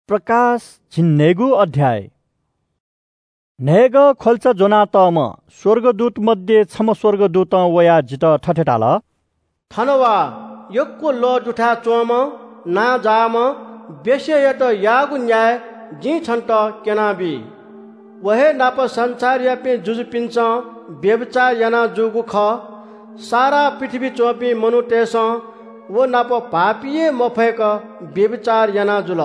प्रकाश झिन्नेगु अध्याय नेग खोल्चा जोनातम स्वर्गदूत मध्ये छम स्वर्गदूत वया जित ठठेटाल थनवा यक्को लो जुठा चोम ना जाम बेस्यत यागु न्याय जी छन्त केनाबी वहे नाप संसार यापे जुजु पिन्छ व्यभिचार याना जुगु ख सारा पृथ्वी चोपी मनु तेस वो नाप पापिए मफेक व्यभिचार याना जुल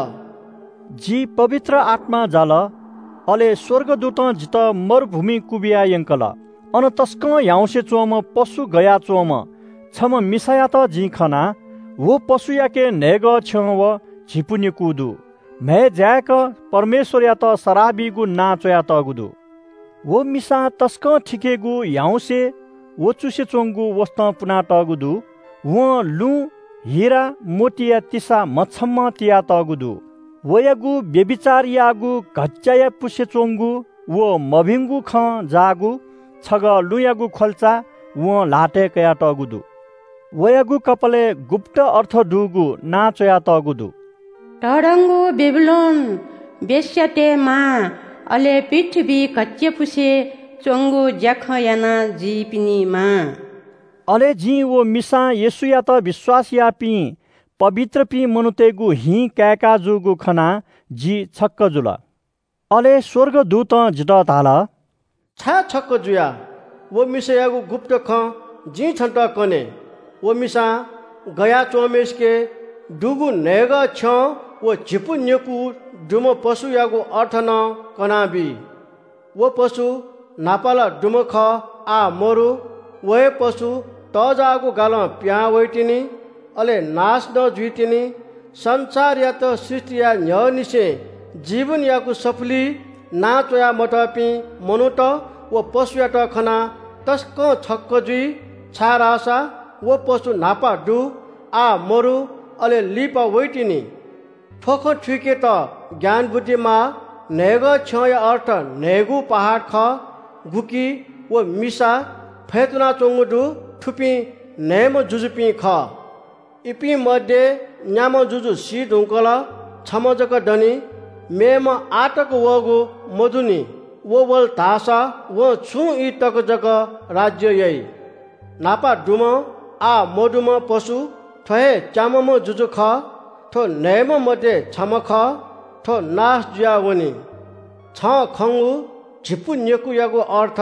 जी पवित्र आत्मा जाल अले स्वर्गदूत जित मरुभूमि कुबिया यंकल अन तस्क याउसे चोम पशु गया चोम छम मिसाया त जी खना वो पशु याके नेग छव झिपुनि कुदु मे ज्याक परमेश्वर या त सराबीगु नाचया त गुदु वो मिसा तस्क ठिकेगु याउसे वो चुसे चोंगु वस्त पुना त गुदु वो लु हीरा मोतिया तिसा मछम्म तिया त गुदु वयगु व्यभिचार यागु घच्चाया पुसे चोंगु वो मभिंगु ख जागु छग लुयागु खोल्चा वो लाटे कया तगुदु वयगु कपले गुप्त अर्थ दुगु नाचया तगुदु टडंगु बेबीलोन बेस्याते मा अले पृथ्वी घच्चे पुसे चोंगु ज्याख याना जीपिनी मा अले जी वो मिसा येसुया त विश्वास यापी पवित्र पी मनुतेगु हि कैका जुगु खना जी छक्क जुल अले स्वर्गदूत जित ताल छा छक्क जुया वो मिसायागु गुप्त ख जी छन्त कने वो मिसा गया चोमेश के डुगु नेग छ वो झिपु न्यकु डुम पशु यागु अर्थ न कनाबी वो पशु नापाला डुम ख आ मरु वहे पशु तजागु गाल प्या वैटिनी अले नाश न जुइतिनी संसार या त सृष्टि या न्यनिसे जीवन याकु सफली नाचया मटपी मनुत वो पशु या त खना तस्क छक्क जुई छारासा वो पशु नापा डु आ मरु अले लिपा वैटिनी ठोख ठुके त ज्ञान बुद्धिमा नेग छ या अर्थ नेगु पहाड ख गुकी वो मिसा फेतुना चोंगुडु ठुपी नेम जुजुपी ख इपी मध्ये न्याम जुजु सी ढुङ्कल छमजक डनी मेम आटक वगु मधुनी वो वल तासा वो छु इ तक जक राज्य यई नापा डुम आ मधुम पशु ठहे चामम जुजु ख ठो नेम मध्ये छम ख ठो नाश जुया वनी छ खंगु झिपु न्यकु यागु अर्थ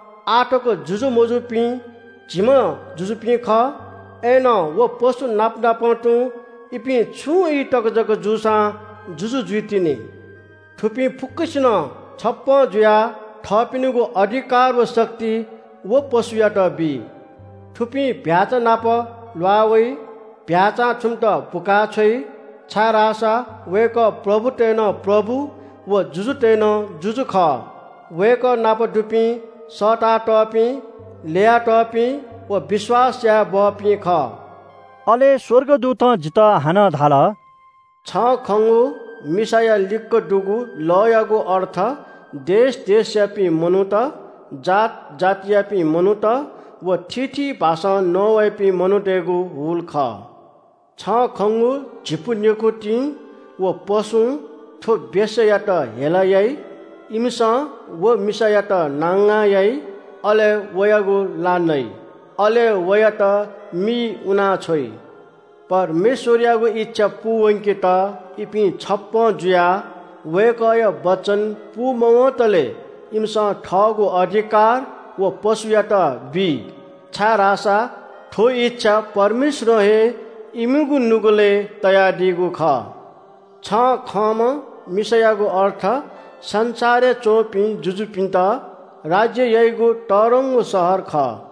आटक जुजु मजु पि झिम जुजु पि ख एन वो पशु नाप नापटु इपि छु इ टक जक जुसा जुजु जुइतिनी ठुपी फुक्कसिन छप्प जुया थपिनुगु अधिकार व शक्ति वो पशु याट बी ठुपी भ्याच नाप ल्वावै भ्याचा छुम्त पुका छै छारासा वेक प्रभु तेन प्रभु वो जुजु तेन जुजु ख वेक नाप डुपी सटा टपी लेया टपी वो विश्वास या बपी ख अले स्वर्गदूत जित हान धाल छ खंगु मिसाया लिक्क डुगु लयागु अर्थ देश देश यापी मनुत जात जात यापी मनुत वो ठिठी भाषा नवैपी मनुटेगु हुल ख छ खंगु झिपुन्यकु टी वो पशु ठो बेस यात हेला याई इमसा वो मिसा यात नांगा याई अले वयागु लानै अले वयत मी उना छोई परमेश्वरयागु इच्छा पुवंकित इपि छप्प जुया वेकय वचन पु मवतले इमसा ठगु अधिकार वो पशुयात बी छारासा ठो इच्छा परमेश्वर हे इमुगु नुगुले तया दिगु ख छ खम मिसयागु अर्थ संसारे चोपी जुजुपिन्त राज्य यैगु तरंगु शहर ख